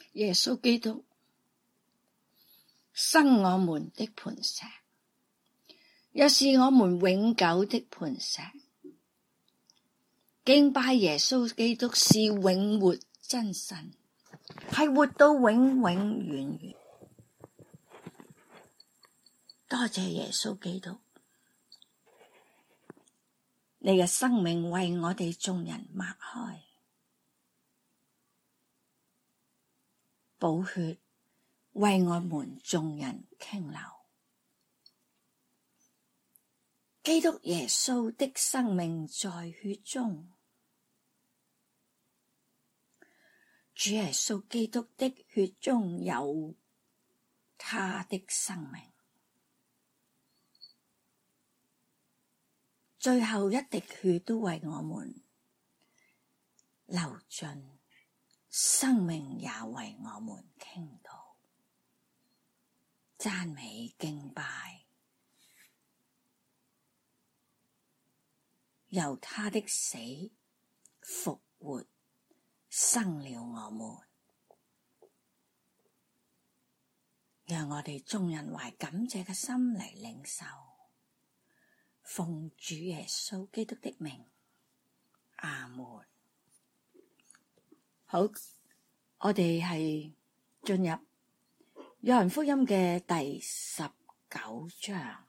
耶穌基督，生我們的磐石，又是我們永久的磐石。敬拜耶穌基督是永活真神，係活到永永遠遠。多謝耶穌基督，你嘅生命為我哋眾人擘開，寶血為我們眾人傾流。基督耶穌的生命在血中，主耶穌基督的血中有他的生命，最後一滴血都為我們流盡，生命也為我們傾倒。讚美敬拜，由他的死復活生了我們。讓我哋眾人懷感謝嘅心嚟領受，奉主耶穌基督的名，阿門。好，我哋係進入約翰福音嘅第19章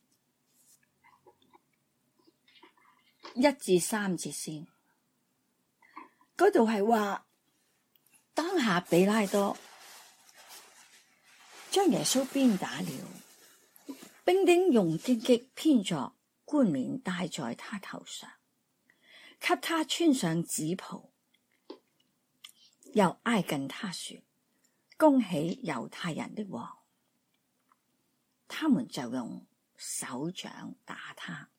1至3節先。嗰度係話，當下比拉多將耶穌鞭打了，兵丁用荊棘編作冠冕戴在他頭上，給他穿上紫袍，又挨近他說：恭喜猶太人的王！他們就用手掌打他。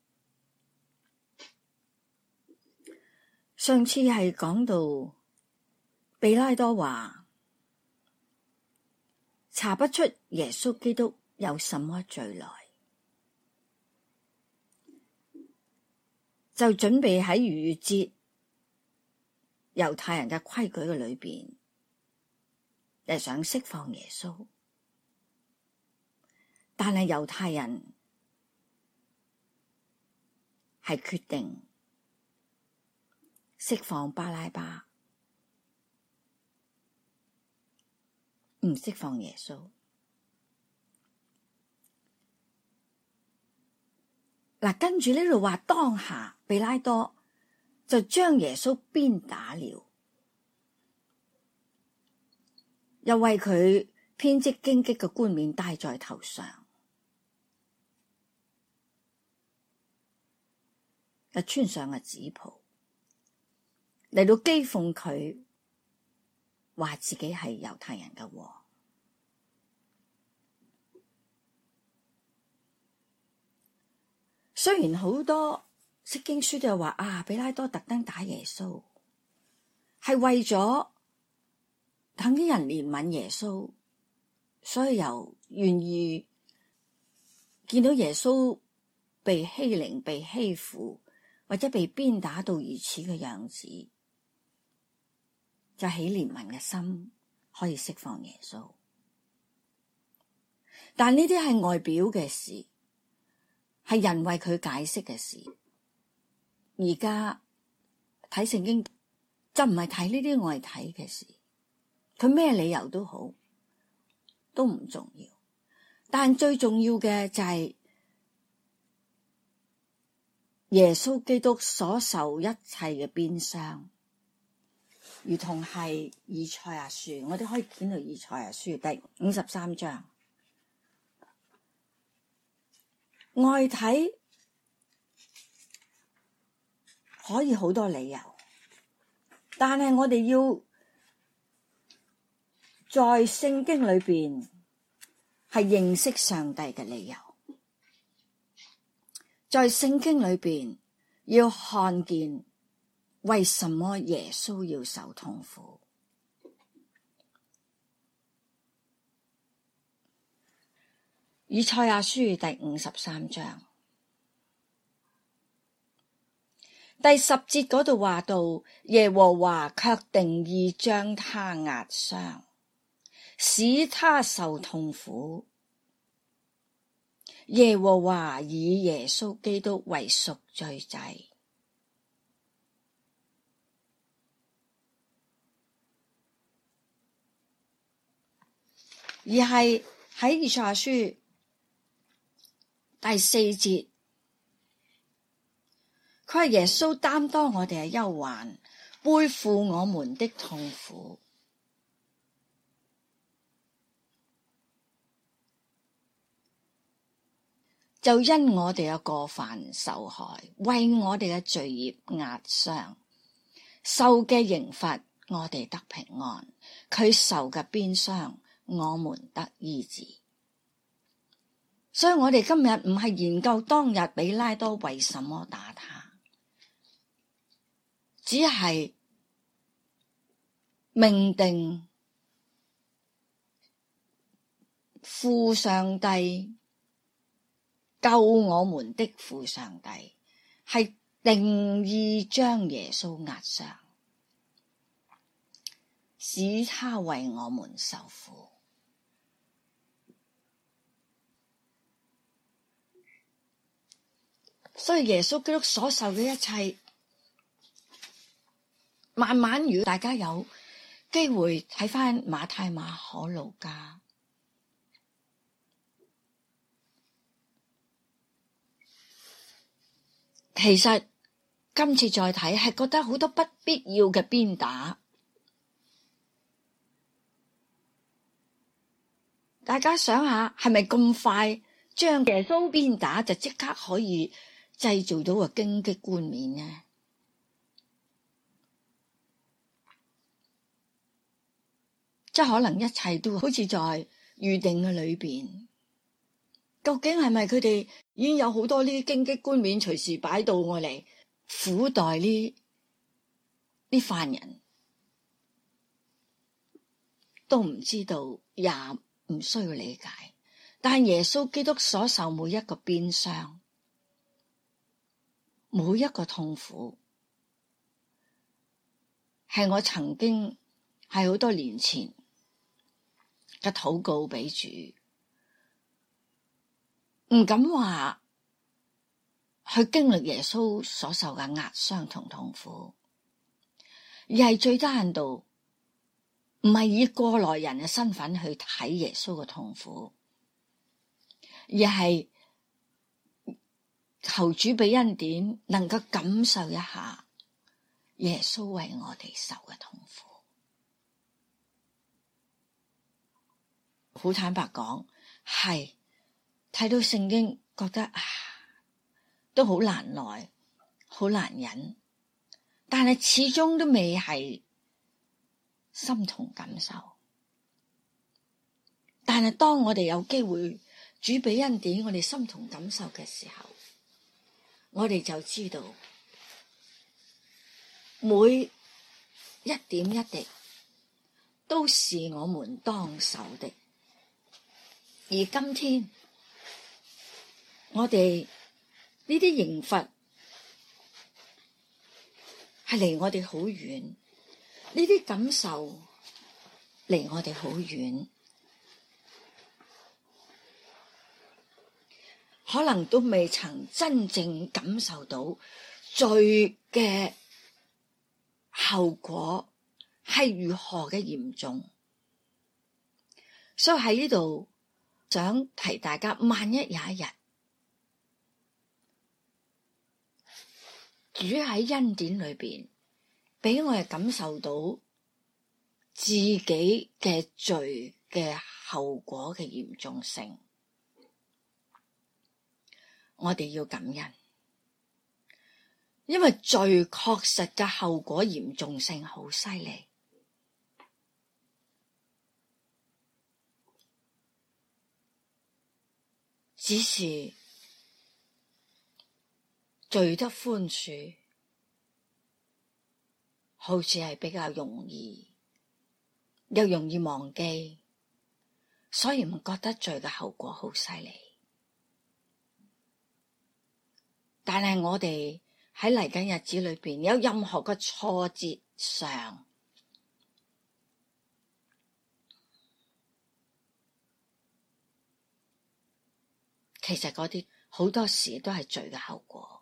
上次係講到比拉多話查不出耶穌基督有什麼罪來，就準備喺逾越節猶太人嘅規矩嘅裏邊嚟想釋放耶穌，但係猶太人係決定釋放巴拉巴，唔釋放耶穌。嗱，跟住呢度話，當下比拉多就將耶穌鞭打了，又為佢編織荊棘嘅冠冕戴在頭上，又穿上個紫袍，嚟到譏諷佢，話自己係猶太人嘅王。雖然好多釋經書都有話比拉多特登打耶穌，係為咗等啲人憐憫耶穌，所以又願意見到耶穌被欺凌、被欺負或者被鞭打到如此嘅樣子，就起憐憫嘅心，可以釋放耶穌。但呢啲係外表嘅事，係人為佢解釋嘅事。而家睇聖經就唔係睇呢啲外體嘅事，佢咩理由都好，都唔重要。但最重要嘅就係耶穌基督所受一切嘅鞭傷，如同係以賽亞書，我哋可以見到以賽亞書第53章。外體可以好多理由，但係我哋要在聖經裏邊係認識上帝嘅理由，在聖經裏邊要看見為什麼耶穌要受痛苦。以賽亞書第53章第10節嗰度話到，耶和華卻定意將他壓傷， 使他受痛苦。耶和華以耶穌基督為贖罪祭。而係喺以賽亞書第4節，佢話耶穌擔當我哋嘅憂患，背負我們的痛苦，就因我哋嘅過犯受害，為我哋嘅罪孽壓傷，受嘅刑罰我哋得平安，佢受嘅鞭傷我們得醫治。所以我哋今日唔係研究當日彼拉多為什麼打他，只係命定父上帝救我們的父上帝係定意將耶穌壓傷，使他為我們受苦。所以耶穌基督所受嘅一切，慢慢如果大家有機會睇返馬太、馬可、路加，其實今次再睇係覺得好多不必要嘅鞭打。大家想下，係咪咁快將耶穌鞭打就即刻可以製造到個荊棘冠冕呢？即係可能一切都好似在預定嘅裏邊。究竟係咪佢哋已經有好多呢啲荊棘冠冕隨時擺到我嚟苦待呢犯人，都唔知道，也唔需要理解。但耶穌基督所受每一個鞭傷，每一個痛苦，係我曾經係好多年前嘅禱告俾主，唔敢話去經歷耶穌所受嘅壓傷同痛苦，而係最低限度唔係以過來人嘅身份去睇耶穌嘅痛苦，而係求主俾恩典，能夠感受一下耶穌為我哋受嘅痛苦。好坦白講，係睇到聖經覺得都好難耐，好難忍，但係始終都未係心同感受。但係當我哋有機會主俾恩典，我哋心同感受嘅時候，我哋就知道每一點一滴都是我們當受的。而今天我哋呢啲刑罰係離我哋好遠，呢啲感受離我哋好遠，可能都未曾真正感受到罪嘅後果係如何嘅嚴重。所以喺呢度想提大家，萬一有一日主喺恩典裏邊俾我哋感受到自己嘅罪嘅後果嘅嚴重性，我哋要感恩，因為罪確實嘅後果嚴重性好犀利。只是罪得寬恕，好似係比較容易，又容易忘記，所以唔覺得罪嘅後果好犀利。但係我哋喺嚟緊日子裏邊，有任何嘅挫折上， 其實嗰啲好多時都係罪嘅後果。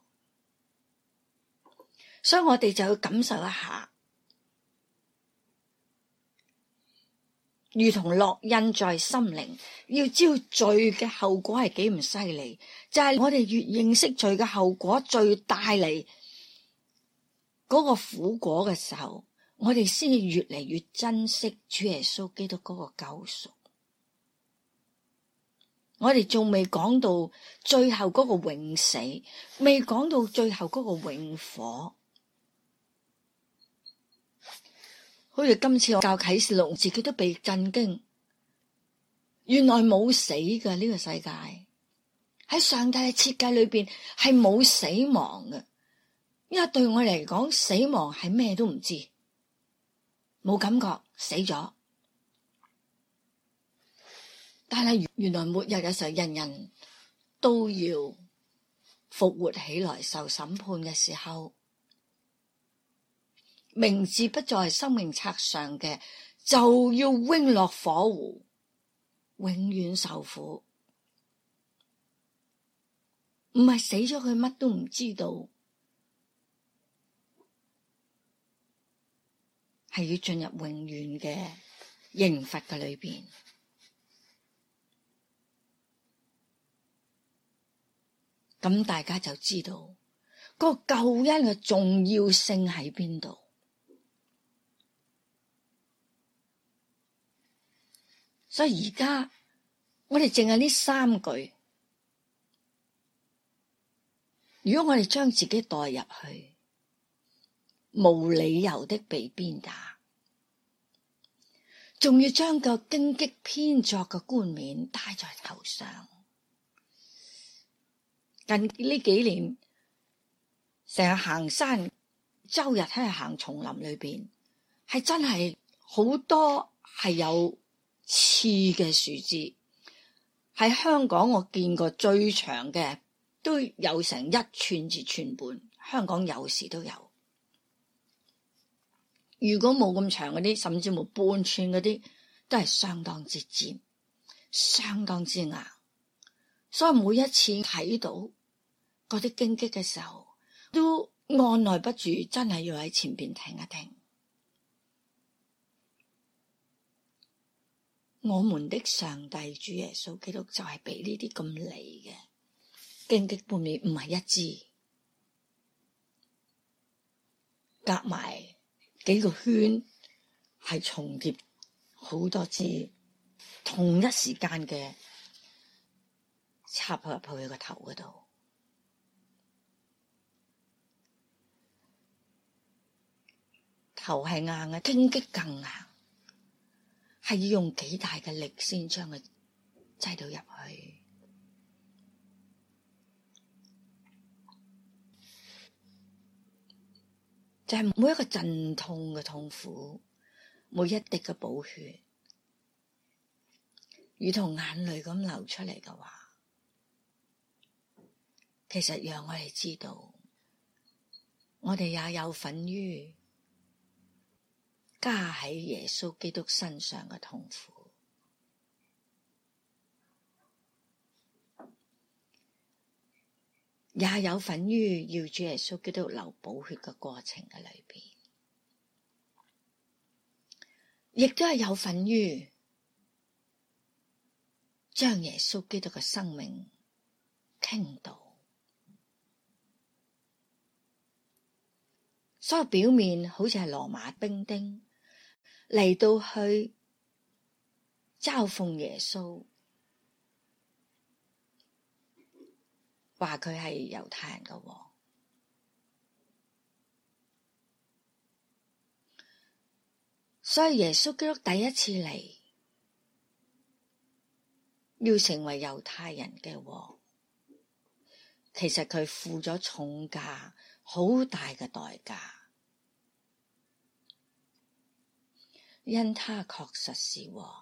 所以我哋就要感受一下，如同烙印在心靈，要知道罪嘅後果係幾唔犀利，就係我哋越認識罪嘅後果，罪帶嚟嗰個苦果嘅時候，我哋先至越嚟越珍惜主耶穌基督嗰個救贖。我哋仲未講到最後嗰個永死，未講到最後嗰個永火。好似今次我教啟示錄，自己都被震驚，原來冇死嘅呢個世界，喺上帝嘅設計裏邊係冇死亡嘅。因為對我嚟講，死亡係咩都唔知，冇感覺，死咗。但係原來末日嘅時候，人人都要復活起來受審判嘅時候，名字不在生命冊上嘅，就要扔落火湖，永遠受苦。唔係死咗佢乜都唔知道，係要進入永遠嘅刑罰嘅裏邊。咁大家就知道個救恩嘅重要性喺邊度。所以而家我哋淨係呢三句，如果我哋將自己代入去，無理由的被鞭打，仲要將個荊棘編作嘅冠冕戴在頭上。近呢幾年成日行山，周日喺度行叢林裏邊，係真係好多係有刺嘅樹枝。喺香港我見過最長嘅都有成1寸至寸半，香港有時都有。如果冇咁長嗰啲，甚至冇半寸嗰啲，都係相當之尖，相當之硬。所以每一次睇到嗰啲荊棘嘅時候，都按捺不住，真係要喺前邊停一停。我們的上帝主耶穌基督就係俾呢啲咁利嘅荊棘冠冕，唔係一支，夾埋幾個圈，係重疊好多支，同一時間嘅插入去佢個頭嗰度。頭係硬嘅，荊棘更硬，係要用幾大嘅力先將佢擠到入去。就係每一個陣痛嘅痛苦，每一滴嘅寶血，如同眼淚咁流出嚟嘅話，其實讓我哋知道，我哋也有份於加喺耶穌基督身上嘅痛苦，也有份於要主耶穌基督流寶血嘅過程嘅裏邊，亦都係有份於將耶穌基督嘅生命傾倒。所以表面好似係羅馬兵丁嚟到去嘲諷耶穌，話佢係猶太人嘅王。所以耶穌基督第一次嚟，要成為猶太人嘅王，其實佢付咗重價，好大嘅代價，因他確實是王。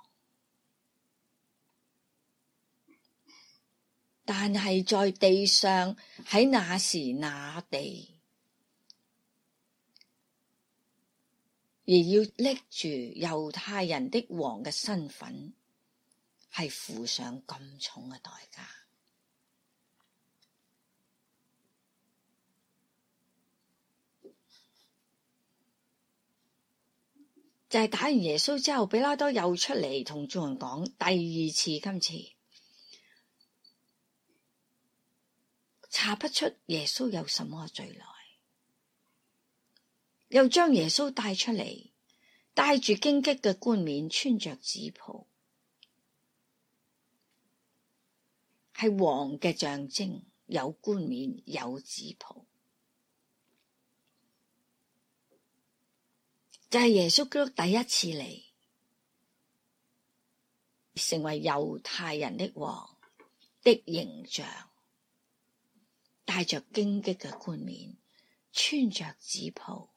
但係在地上，喺那時那地，而要拎住猶太人的王嘅身份，係付上咁重嘅代價。 就係打完耶穌之後，彼拉多又出嚟同眾人講第二次，今次查不出耶穌有什麼罪來，又將耶穌帶出嚟，戴住荊棘嘅冠冕，穿着紫袍，係王嘅象徵，有冠冕有紫袍，就係耶穌基督第一次嚟，成為猶太人的王的形象，戴着荊棘嘅冠冕，穿着紫袍。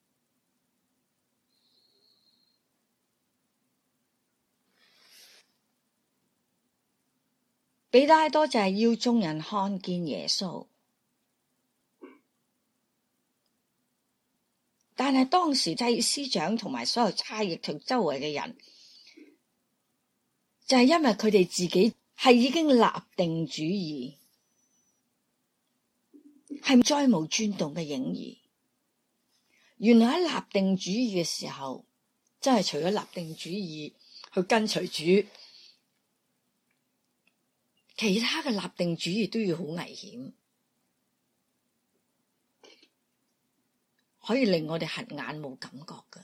彼拉多就係要眾人看見耶穌，但係當時祭司長同埋所有差役同周圍嘅人，就係因為佢哋自己係已經立定主意，係再無轉動嘅影兒。原來喺立定主意嘅時候，真係除咗立定主意去跟隨主，其他嘅立定主義都要好危險，可以令我哋瞎眼冇感覺㗎。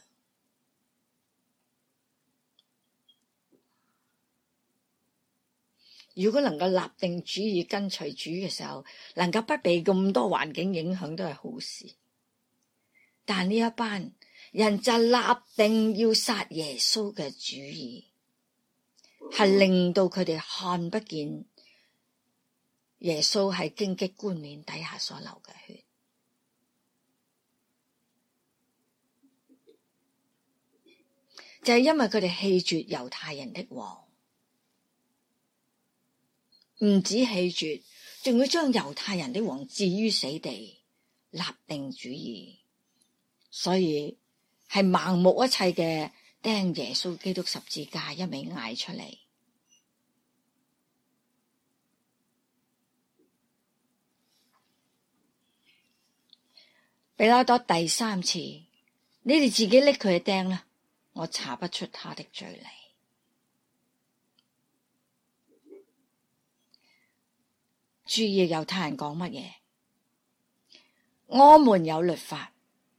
如果能夠立定主義跟隨主嘅時候，能夠不被咁多環境影響，都係好事。但呢一班人就立定要殺耶穌嘅主意，係令到佢哋看不見耶穌喺荊棘冠冕底下所流嘅血，就係因為佢哋棄絕猶太人的王，唔止棄絕，仲要將猶太人的王置於死地，立定主意，所以係盲目一切嘅釘耶穌基督十字架，一味嗌出嚟。彼拉多第三次，你哋自己拎佢去釘啦，我查不出他的罪嚟。注意猶太人講乜嘢？我們有律法，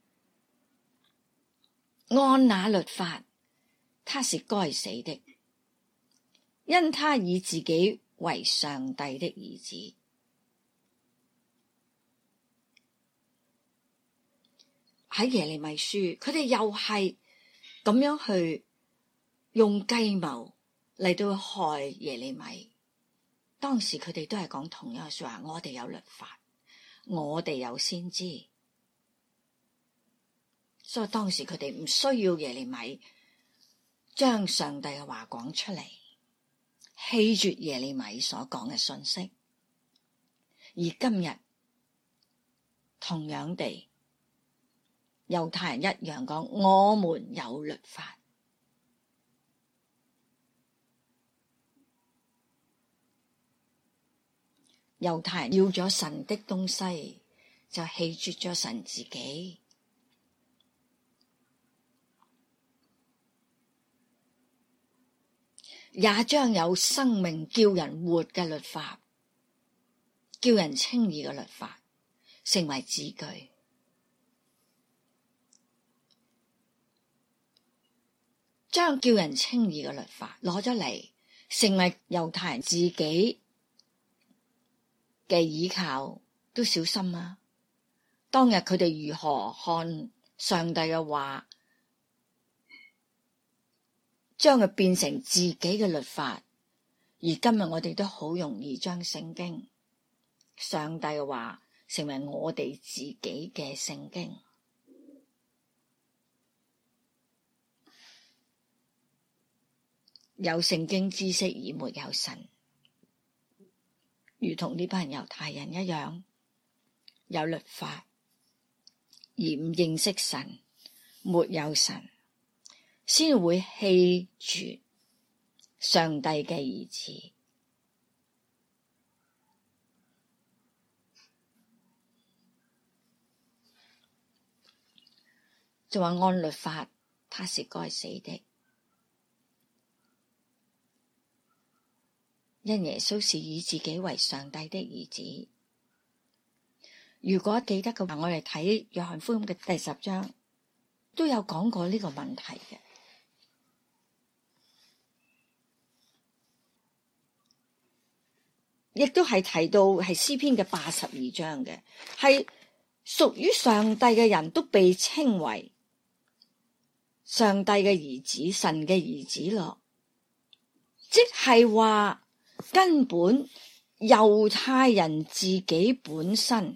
按那律法，他是該死的，因他以自己為上帝的兒子。喺耶利米書，佢哋又係咁樣去用計謀嚟到害耶利米。當時佢哋都係講同樣嘅說話，我哋有律法，我哋有先知，所以當時佢哋唔需要耶利米將上帝嘅話講出嚟，棄絕耶利米所講嘅信息。而今日同樣地，猶太人一樣講，我們有律法。猶太人要咗神的東西，就棄絕咗神自己。也將有生命叫人活嘅律法，叫人稱義嘅律法，成為字據。將叫人稱義嘅律法攞咗嚟，成為猶太人自己嘅倚靠，都小心啊！當日佢哋如何看上帝嘅話，將佢變成自己嘅律法，而今日我哋都好容易將聖經、上帝嘅話成為我哋自己嘅聖經。有聖經知識而沒有神，如同呢班猶太人一樣，有律法而唔認識神，沒有神，先會棄絕上帝嘅兒子。就話按律法， 他是該死的。因耶穌是以自己為上帝的兒子。如果記得嘅話，我哋睇約翰福音嘅第10章都有講過呢個問題嘅，亦都係提到係詩篇嘅82章嘅，係屬於上帝嘅人都被稱為上帝嘅兒子，神嘅兒子咯。即係話根本猶太人自己本身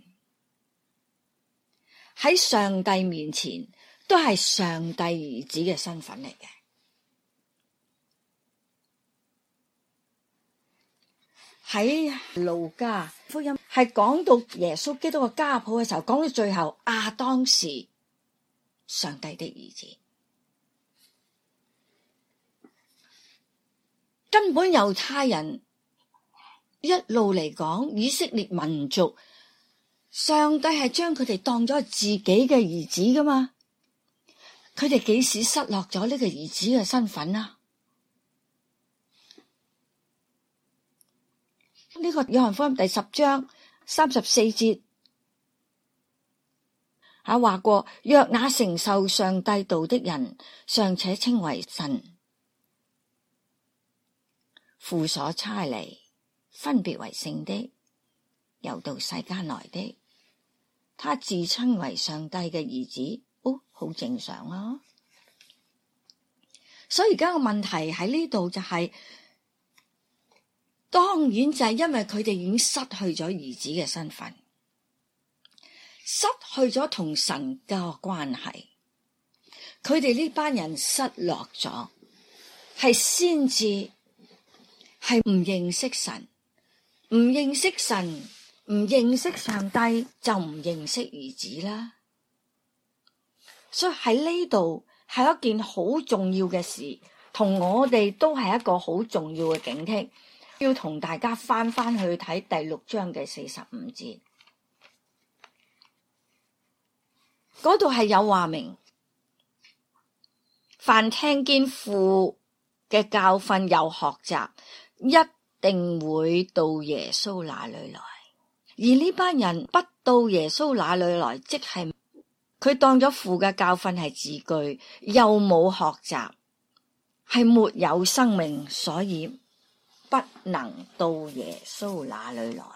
喺上帝面前都係上帝兒子嘅身份嚟嘅。喺路加福音係講到耶穌基督嘅家譜嘅時候，講到最後亞當是上帝的兒子。根本猶太人一路嚟講，以色列民族，上帝係將佢哋當咗自己嘅兒子噶嘛？佢哋幾時失落咗呢個兒子嘅身份啊？呢個約翰福音第10章34節話過，若那承受上帝道的人尚且稱為神父所差嚟分別為聖的，又到世間來的，他自稱為上帝嘅兒子，好正常啊。所以而家個問題喺呢度就係，當然就係因為佢哋已經失去咗兒子嘅身份，失去咗同神嘅關係，佢哋呢班人失落咗，係先至係唔認識神，唔認識神，唔認識上帝，就唔認識兒子啦。所以喺呢度係一件好重要嘅事，同我哋都係一個好重要嘅警惕，要同大家翻去睇第6章嘅45節，嗰度係有話明，凡聽見父嘅教訓又學習，一定會到耶穌那裏來。而呢班人不到耶穌那裏來，即係佢當咗父嘅教訓係字句，又冇學習，係沒有生命，所以不能到耶穌那裏來。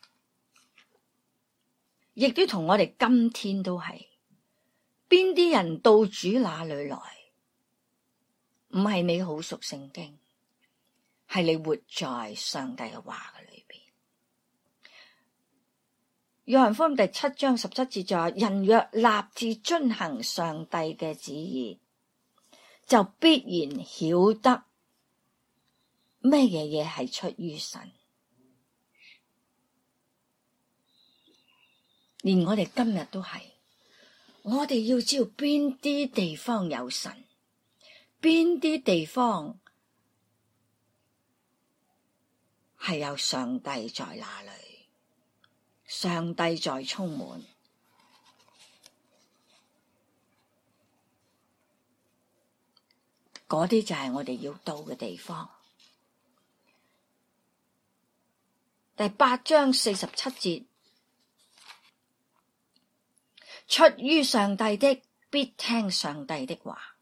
亦都同我哋今天都係，邊啲人到主那裏來，唔係你好熟聖經，係你活在上帝嘅話嘅裏邊。約翰福音第7章17節就話：人若立志遵行上帝嘅旨意，就必然曉得咩嘢係出於神。連我哋今日都係，我哋要知道邊啲地方有神，邊啲地方係有上帝在那裏，上帝在充滿。嗰啲就係我哋要到嘅地方。第8章47節，出於上帝的必聽上帝的話。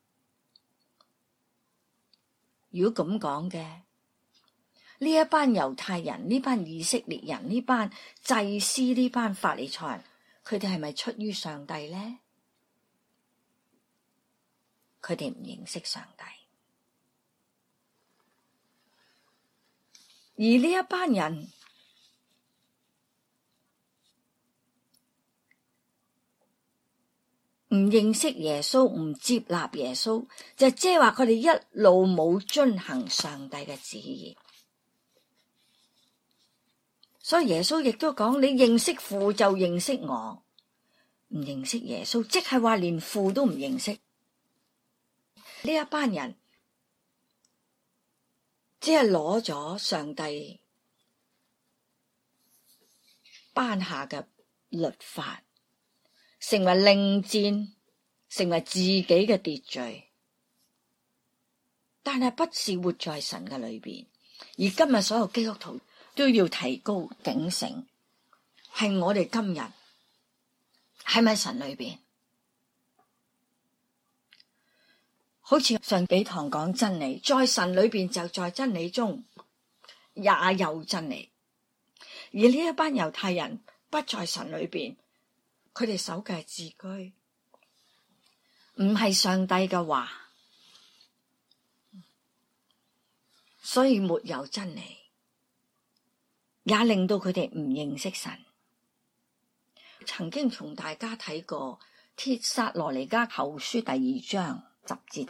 如果咁講嘅，呢一班猶太人，呢班以色列人，呢班祭司，呢班法利賽人，佢哋係咪出於上帝呢？佢哋唔認識上帝。而呢一班人唔認識耶穌，唔接納耶穌，就即係話佢哋一路冇遵行上帝嘅旨意。所以耶穌亦都講，你認識父就認識我，唔認識耶穌，即係話連父都唔認識。呢一班人只係攞咗上帝頒下嘅律法，成為令箭，成為自己嘅秩序， 但係不是活在神嘅裏邊。而今日所有基督徒都要提高警醒，係我哋今日係咪神裏邊？好似上幾堂講真理，在神裏邊就在真理中也有真理。而呢一班猶太人不在神裏邊，佢哋守嘅係字句，唔係上帝嘅話，所以沒有真理，也令到佢哋唔認識神。曾經同大家睇過帖撒羅尼迦後書第2章10節，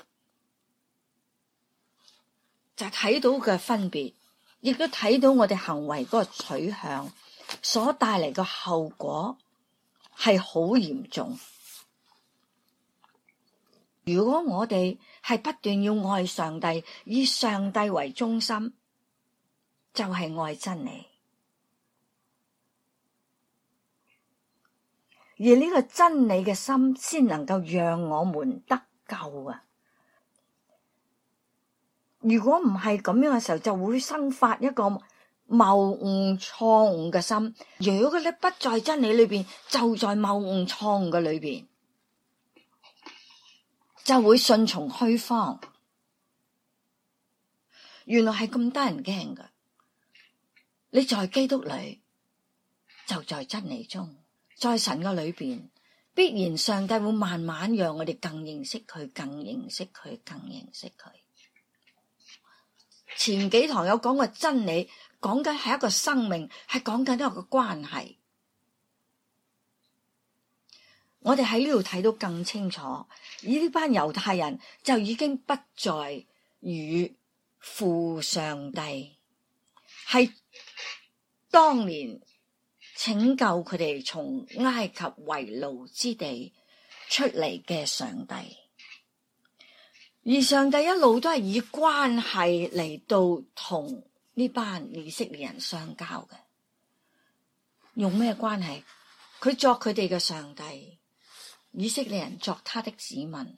就睇到嘅分別，亦都睇到我哋行為嗰個取向所帶嚟嘅後果係好嚴重。如果我哋係不斷要愛上帝，以上帝為中心，就係愛真理。而呢個真理嘅心先能夠讓我們得救啊！如果唔係咁樣嘅時候，就會生發一個謬誤錯誤嘅心。如果你不在真理裏邊，就在謬誤錯誤嘅裏邊，就會順從虛謊。原來係咁得人驚㗎。你在基督裏，就在真理中。在神嘅裏邊，必然上帝會慢慢讓我哋更認識佢，更認識佢，更認識佢。前幾堂有講過真理，講緊係一個生命，係講緊一個關係。我哋喺呢度睇到更清楚，而呢班猶太人就已經不再與父上帝，係當年拯救佢哋從埃及為奴之地出嚟嘅上帝，而上帝一路都係以關係嚟到同呢班以色列人相交嘅。用咩關係？佢作佢哋嘅上帝，以色列人作他的子民，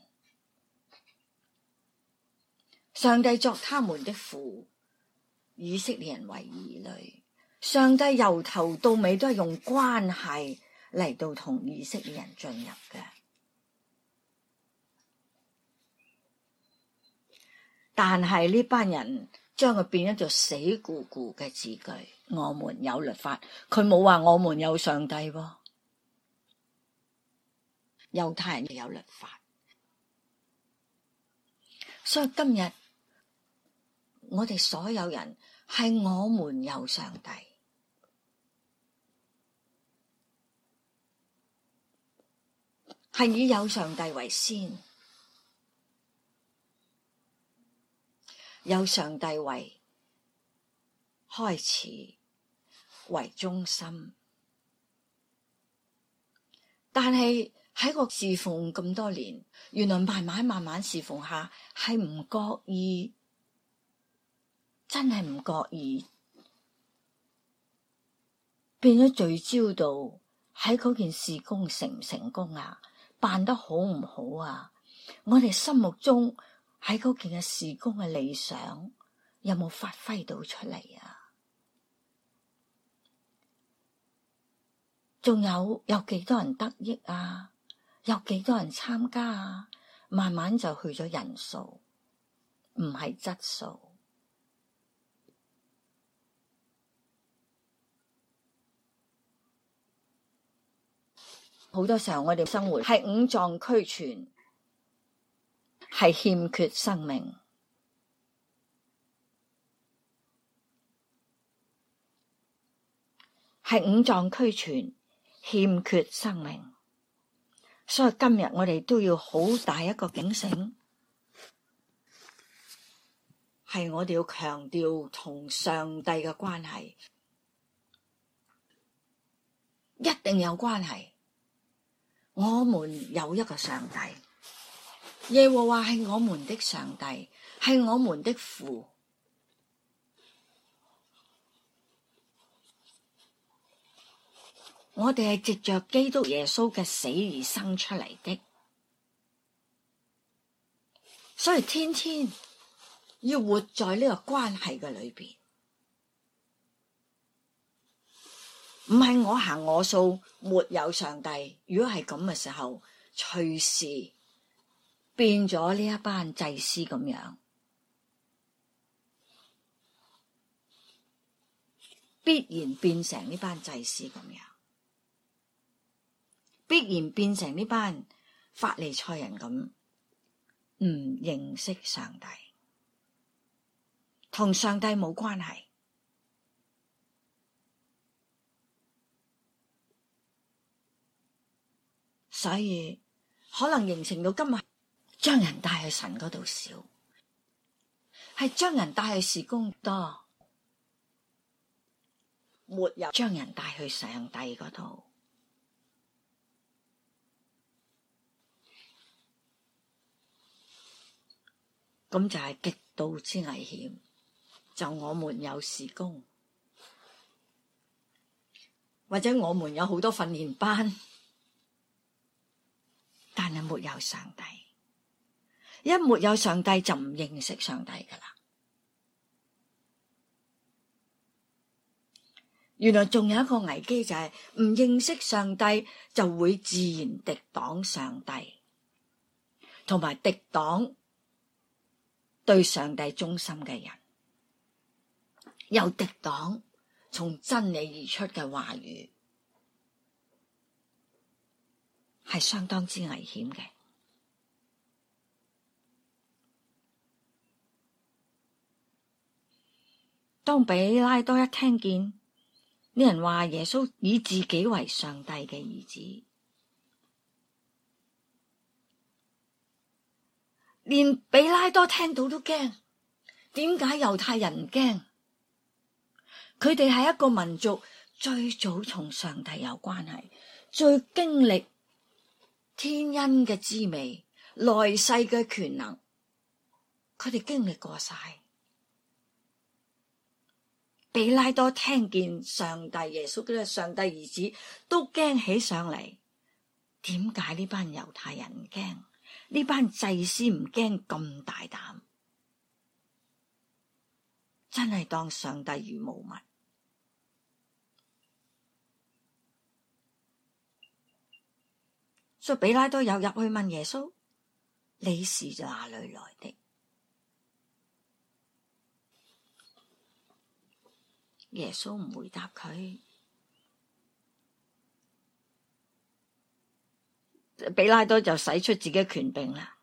上帝作他們的父，以色列人為兒女。上帝由頭到尾都係用關係嚟到同以色列人進入嘅，但係呢班人將佢變咗做死咕咕嘅字句。我們有律法，佢冇話我們有上帝喎。猶太人有律法，所以今日我哋所有人係我們有上帝。係以有上帝為先，有上帝為開始，為中心。但係喺個侍奉咁多年，原來慢慢侍奉下，係唔覺意，真係唔覺意，變咗聚焦到喺嗰件事工成唔成功啊？辦得好唔好啊？我哋心目中喺嗰件嘅事工嘅理想有冇發揮到出嚟啊？仲有幾多人得益啊？有幾多人參加啊？慢慢就去咗人數，唔係質素。好多時候我哋生活係五臟俱全，係欠缺生命，係五臟俱全，欠缺生命。所以今日我哋都要好大一個警醒，係我哋要強調同上帝嘅關係，一定有關係。我們有一個上帝，耶和華係我們的上帝，係我們的父。我哋係藉着基督耶穌嘅死而生出嚟的，所以天天要活在呢個關係嘅裏邊，唔係我行我素，沒有上帝。如果係咁嘅時候，隨時變咗呢一班祭司咁樣，必然變成呢班祭司咁樣，必然變成呢班法利賽人咁，唔認識上帝，同上帝冇關係。所以可能形成到今日，將人帶去神嗰度少，係將人帶去事工多，沒有將人帶去上帝嗰度。咁就係極度之危險。就我們有事工，或者我們有好多訓練班，但係沒有上帝。一沒有上帝就唔認識上帝㗎喇。原來仲有一個危機，就係唔認識上帝就會自然敵擋上帝，同埋敵擋對上帝忠心嘅人，又敵擋從真理而出嘅話語，係相當之危險嘅。當彼拉多一聽見呢人話耶穌以自己為上帝嘅兒子，連彼拉多聽到都驚。點解猶太人唔驚？佢哋係一個民族最早同上帝有關係，最經歷天恩嘅滋味，來世嘅權能，佢哋經歷過晒。彼拉多聽見上帝耶穌嘅上帝兒子都驚起上嚟。點解呢班猶太人唔驚？呢班祭司唔驚咁大膽？真係當上帝如無物。所以彼拉多又入去問耶穌：你是哪裏來的？耶穌唔回答佢。彼拉多就使出自己嘅權柄啦。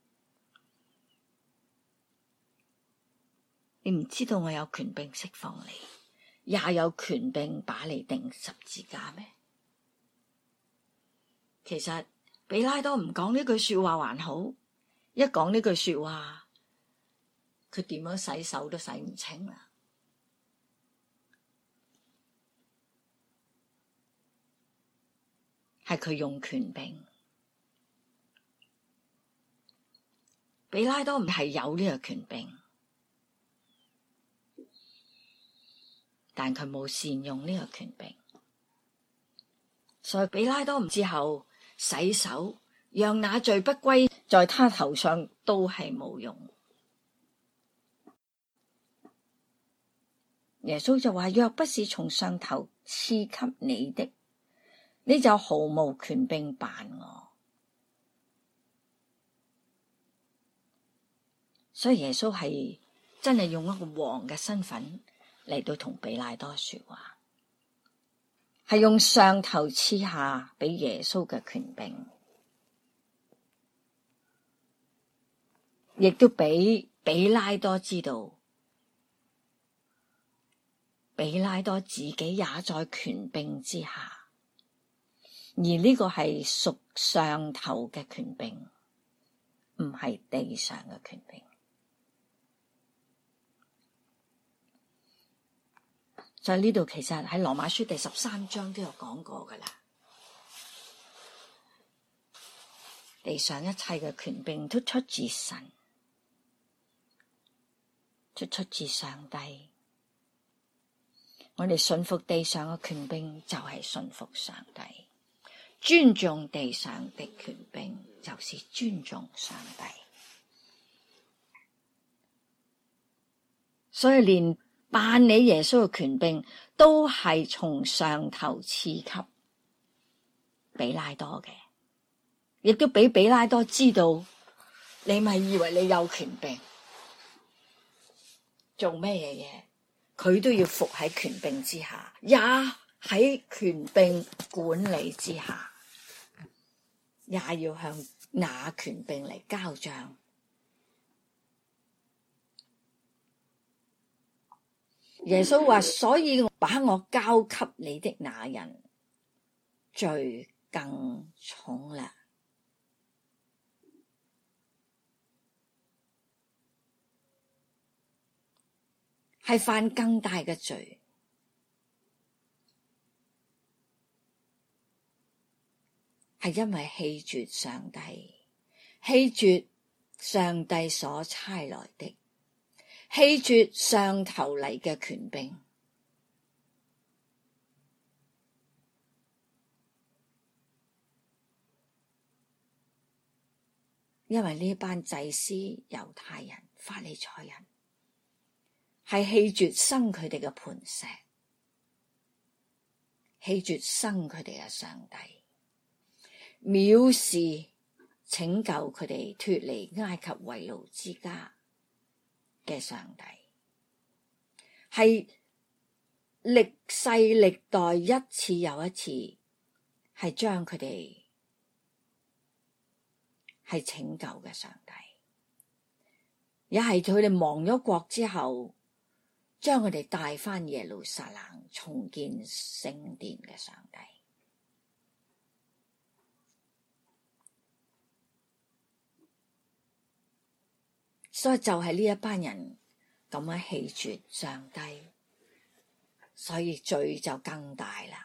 你唔知道我有權柄釋放你，也有權柄把你釘十字架咩？其實彼拉多唔講呢句說話還好，一講呢句說話，佢點樣洗手都洗唔清啦。係佢用權柄。彼拉多唔係有呢個權柄，但佢冇善用呢個權柄，所以彼拉多之後洗手，讓那罪不歸在他頭上，都係冇用。耶穌就話：若不是從上頭賜給你的，你就毫無權柄辦我。所以耶穌係真係用一個王嘅身份嚟到同彼拉多說話，係用上頭賜下俾耶穌嘅權柄，亦都俾彼拉多知道，彼拉多自己也在權柄之下，而呢個係屬上頭嘅權柄，唔係地上嘅權柄。在呢度其實喺羅馬書第13章都有講過噶啦，地上一切嘅權柄都出自神，都出自上帝。我哋信服地上嘅權柄就係信服上帝，尊重地上的權柄就是尊重上帝。 所以連辦理耶穌嘅權柄都係從上頭賜給比拉多嘅，亦都俾比拉多知道，你咪以為你有權柄做咩嘢嘢？佢都要服喺權柄之下，也喺權柄管理之下，也要向那權柄嚟交賬。耶穌話：所以把我交給你的那人，罪更重啦，係犯更大嘅罪，係因為棄絕上帝，棄絕上帝所差來的，棄絕上頭嚟嘅權柄。因為呢班祭司、猶太人、法利賽人係棄絕生佢哋嘅磐石，棄絕生佢哋嘅上帝，藐視拯救佢哋脫離埃及為奴之家嘅上帝，係歷世歷代一次又一次係將佢哋係拯救嘅上帝，也係佢哋亡咗國之後，將佢哋帶返耶路撒冷重建聖殿嘅上帝。所以就係呢一班人咁樣棄絕上帝，所以罪就更大啦。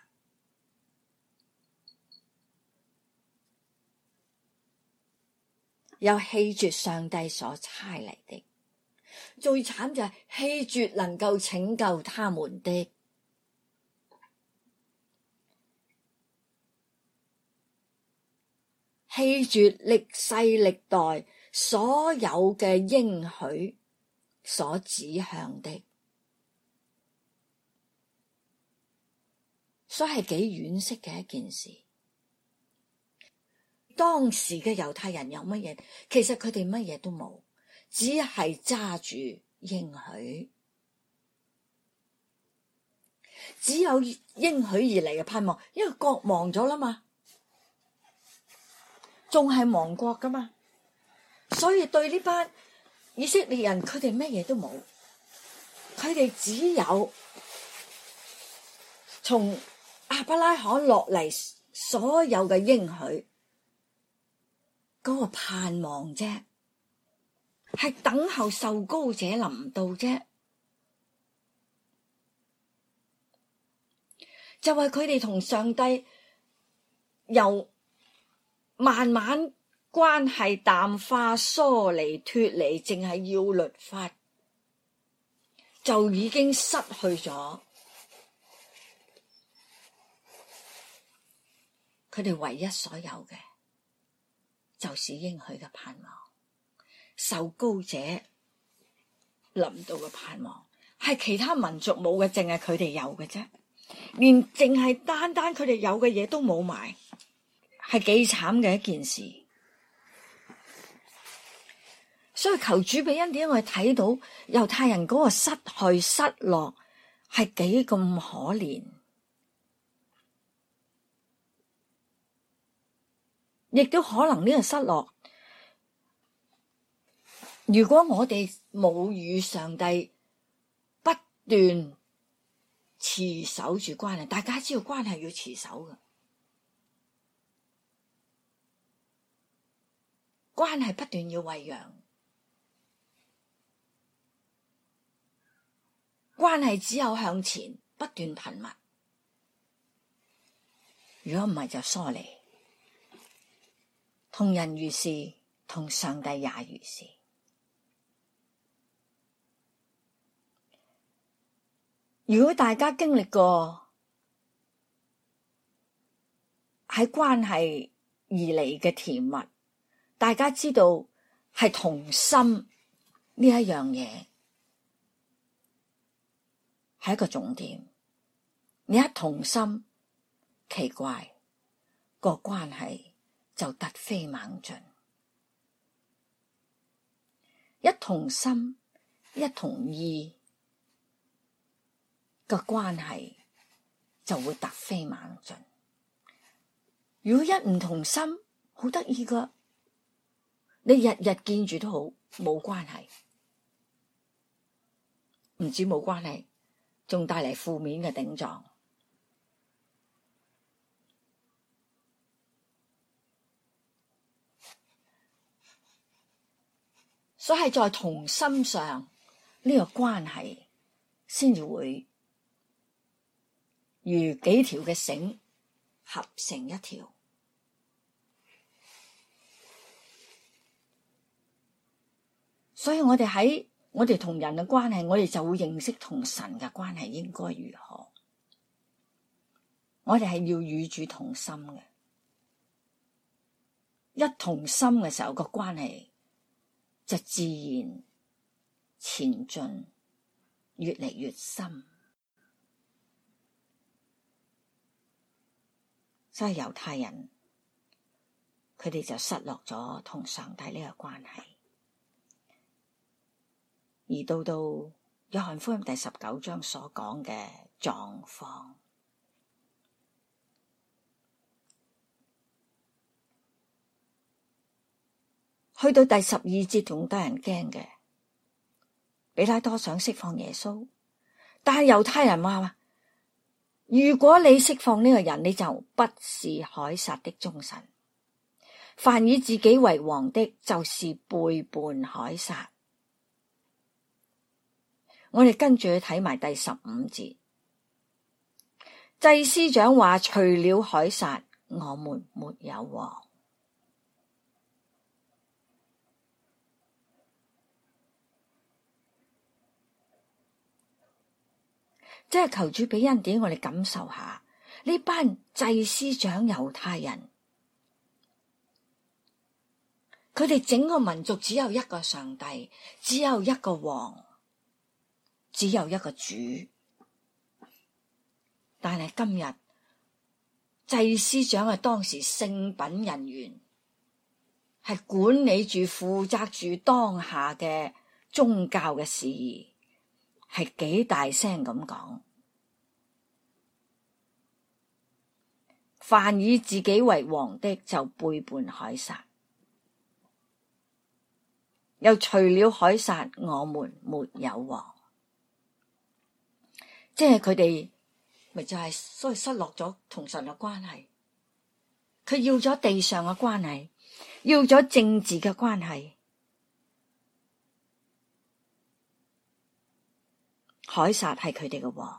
又棄絕上帝所差嚟的，最慘就係棄絕能夠拯救他們的，棄絕歷世歷代所有嘅應許所指向的，所以係幾惋惜嘅一件事。當時嘅猶太人有乜嘢？其實佢哋乜嘢都冇，只係揸住應許，只有應許而嚟嘅盼望，因為國亡咗啦嘛，仲係亡國噶嘛，所以對呢班以色列人，佢哋乜嘢都冇，佢哋只有從亞伯拉罕落嚟所有嘅應許。嗰個盼望啫，係等候受膏者臨到啫，就係佢哋同上帝由慢慢關係淡化、疏離、脫離，淨係要律法，就已經失去咗佢哋唯一所有嘅。就是應許嘅盼望，受膏者臨到嘅盼望，係其他民族冇嘅，淨係佢哋有嘅啫，連淨係單單佢哋有嘅嘢都冇埋，係幾慘嘅一件事。所以求主俾恩典，我哋睇到猶太人嗰個失去、失落係幾咁可憐。亦都可能呢個失落，如果我哋冇與上帝不斷持守住關係，大家知道關係要持守嘅，關係不斷要餵養，關係只有向前不斷頻密，如果唔係就疏離。同人如是，同上帝也如是。如果大家經歷過喺關係而嚟嘅甜蜜，大家知道係同心呢一樣嘢， 係一個重點。你一同心，奇怪，個關係就突飛猛進。一同心，一同意，個關係就會突飛猛進。如果一唔同心，好得意噶，你日日見住都好，冇關係，唔止冇關係，仲帶嚟負面嘅頂撞。所以係在同心上，呢個關係先至會如幾條嘅繩合成一條。所以我哋同人嘅關係，我哋就會認識同神嘅關係應該如何。我哋係要與主同心嘅，一同心嘅時候，個關係就自然前進，越嚟越深。所以猶太人佢哋就失落咗同上帝呢個關係，而到約翰福音第19章所講嘅狀況，去到第12節仲得人驚嘅。彼拉多想釋放耶穌，但係猶太人話：如果你釋放呢個人，你就不是凱撒的忠臣。凡以自己為王的，就是背叛凱撒。我哋跟住去睇埋第15節，祭司長話：除了凱撒，我們沒有王。即係求主俾恩典，我哋感受下呢班祭司長猶太人，佢哋整個民族只有一個上帝，只有一個王，只有一個主。但係今日祭司長係當時聖品人員，係管理住負責住當下嘅宗教嘅事宜，係幾大聲咁講：凡以自己為王的，就背叛凱撒。又除了凱撒，我們沒有王。即係佢哋咪就係所以失落咗同神嘅關係，佢要咗地上嘅關係，要咗政治嘅關係。凱撒係佢哋嘅王，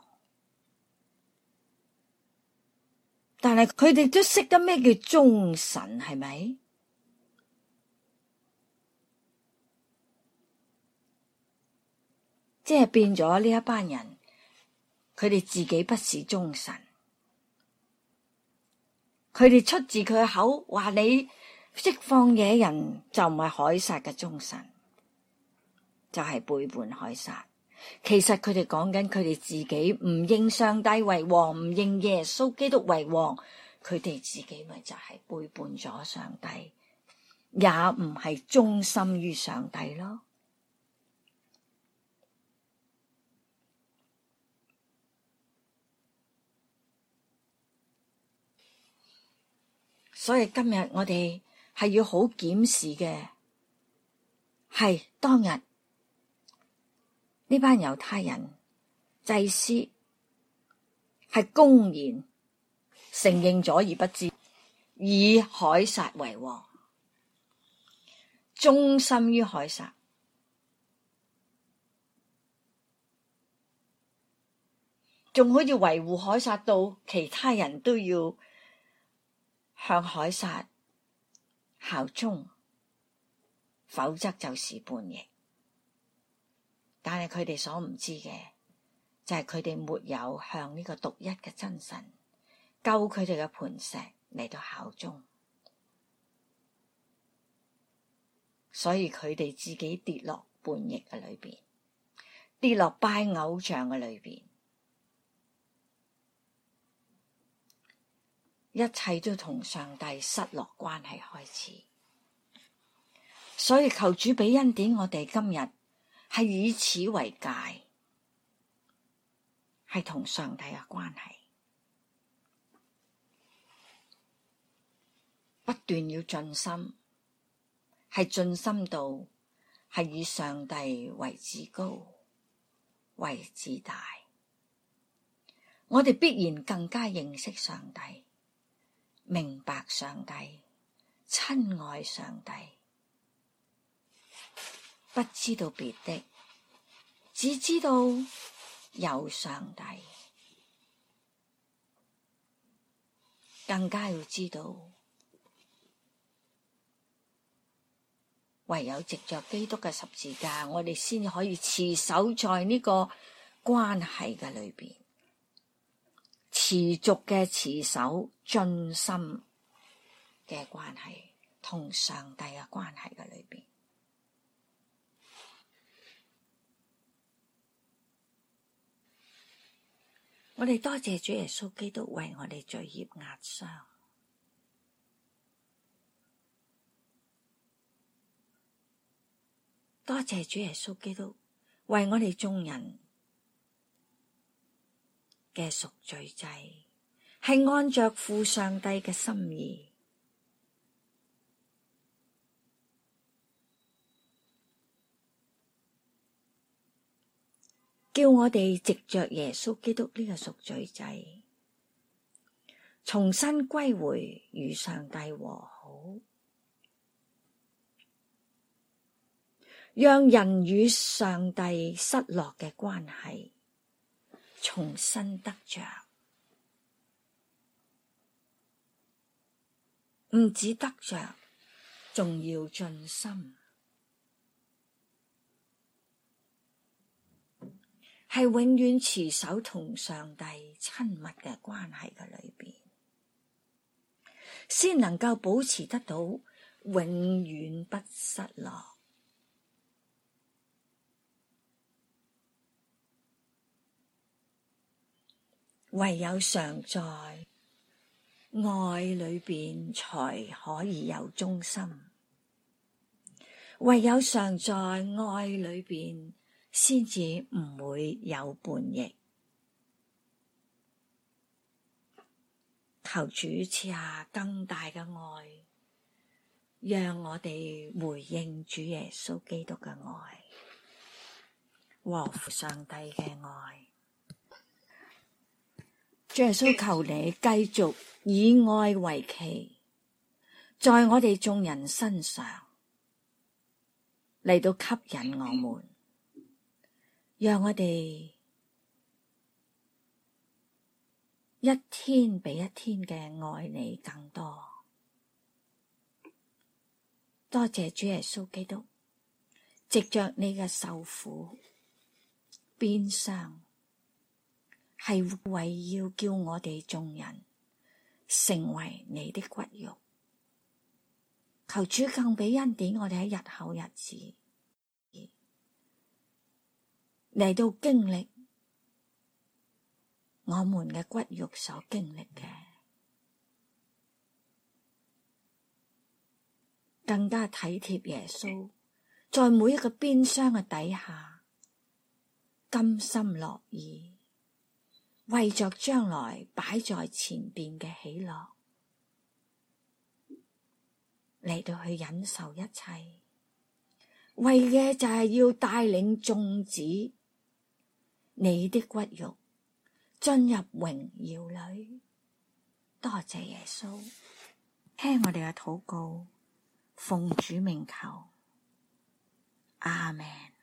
但係佢哋都識得咩叫忠臣，係咪？即係變咗呢一班人，佢哋自己不是忠臣，佢哋出自佢嘅口話你釋放野人就唔係凱撒嘅忠臣，就係背叛凱撒。其實佢哋講緊佢哋自己唔認上帝為王，唔認耶穌基督為王，佢哋自己咪就係背叛咗上帝，也唔係忠心於上帝咯。所以今日我哋係要好檢視嘅，係當日呢班猶太人祭司係公然承認咗而不知，以凱撒為王，忠心於凱撒，仲好似維護凱撒到其他人都要向凱撒效忠，否則就是叛逆。但係佢哋所唔知嘅就係佢哋沒有向呢個獨一嘅真神救佢哋嘅磐石嚟到效忠，所以佢哋自己跌落叛逆嘅裏邊，跌落拜偶像嘅裏邊， 一切都同上帝失落關係開始。所以求主俾恩典我哋今日係以此為戒，係同上帝嘅關係，不斷要盡心，係盡心到係以上帝為至高，為至大。我哋必然更加認識上帝，明白上帝，親愛上帝，不知道別的，只知道有上帝，更加要知道唯有藉着基督嘅十字架，我哋先可以持守在呢個關係嘅裏邊，持續嘅持守盡心嘅關係，同上帝嘅關係嘅裏邊。我哋多謝主耶穌基督為我哋罪孽壓傷，多謝主耶穌基督為我哋眾人嘅贖罪祭，係按着父上帝嘅心意，叫我哋藉着耶穌基督呢個贖罪祭，重新歸回與上帝和好，讓人與上帝失落嘅關係重新得着，唔止得着，仲要盡心。係永遠持守同上帝親密嘅關係嘅裏邊，先能夠保持得到永遠不失落。唯有常在愛裏邊才可以有忠心，唯有常在愛裏邊先至唔會有叛逆。求主賜下更大嘅愛，讓我哋回應主耶穌基督嘅愛和父上帝嘅愛。主耶穌，求你繼續以愛為旗，在我哋眾人身上嚟到吸引我們，讓我哋一天比一天嘅愛你更多。多謝主耶穌基督，藉着你嘅受苦鞭傷，係為要叫我哋眾人成為你的骨肉。求主更俾恩典我哋喺日後日子嚟到經歷我們嘅骨肉所經歷嘅，更加體貼耶穌在每一個鞭傷嘅底下，甘心樂意為着將來擺在前邊嘅喜樂嚟到去忍受一切，為嘅就係要帶領眾子你的骨肉進入榮耀裏。多謝耶穌，聽我哋嘅禱告，奉主名求，阿們。